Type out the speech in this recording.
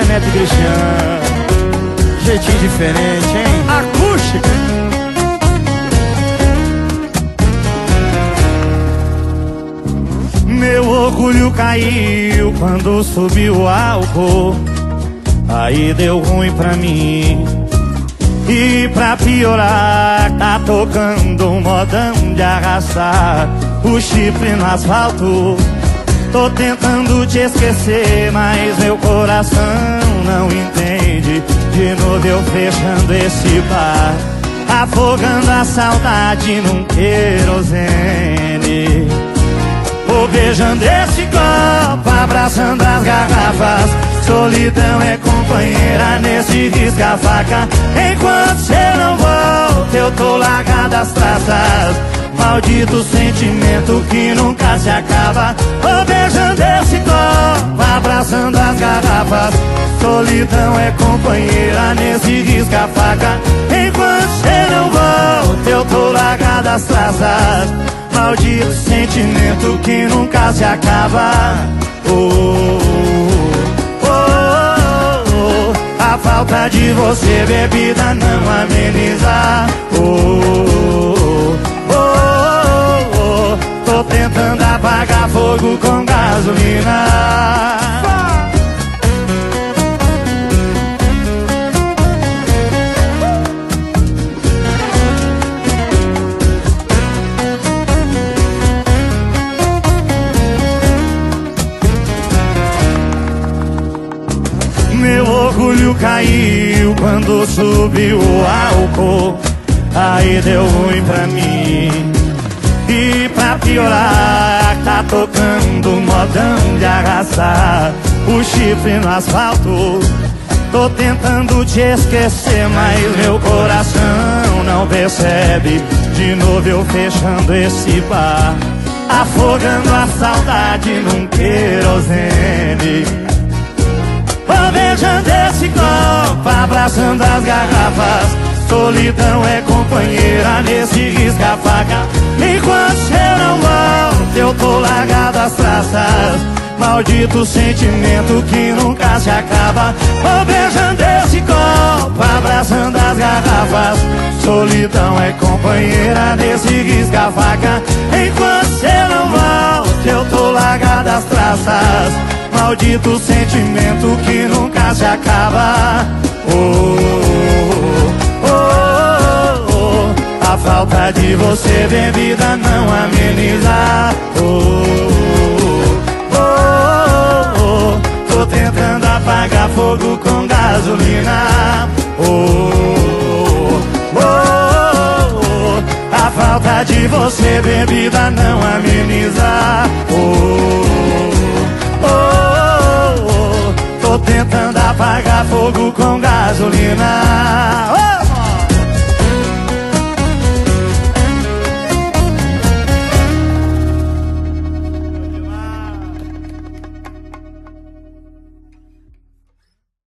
Neto e Cristiano. Jeitinho diferente, hein? Acústica. Meu orgulho caiu quando subiu o álcool. Aí deu ruim pra mim. E pra piorar, tá tocando um modão de arrastar o chifre no asfalto. Tô tentando te esquecer, mas meu coração não entende. De novo eu fechando esse bar, afogando a saudade num querosene. Vou beijando esse copo, abraçando as garrafas. Solidão é companheira nesse risca-faca. Enquanto cê não volta, eu tô largado às traças. Maldito sentimento que nunca se acaba. Vou beijando esse copo, abraçando as garrafas. Solidão é companheira nesse risca-faca. Enquanto cê não volta, eu tô largado às traças. Maldito sentimento que nunca se acaba. A falta de você, bebida, não ameniza. Tô tentando apagar fogo com gasolina. Meu orgulho caiu quando subiu o álcool. Aí deu ruim pra mim. E pra piorar, tá tocando um modão de arrastar o chifre no asfalto. Tô tentando te esquecer, mas meu coração não percebe. De novo eu fechando esse bar, afogando a saudade num querosene. Vou beijando esse copo, abraçando as garrafas. Solidão é companheira nesse risca-faca. Enquanto cê não volta, eu tô largado às traças. Maldito sentimento que nunca se acaba. Vou beijando esse copo, abraçando as garrafas. Solidão é companheira nesse risca-faca. Enquanto cê não volta, eu tô largado às traças. Maldito sentimento que nunca se acaba. A falta de você, bebida, não ameniza. Tô tentando apagar fogo com gasolina. A falta de você, bebida, não ameniza. Tô tentando apagar fogo com gasolina.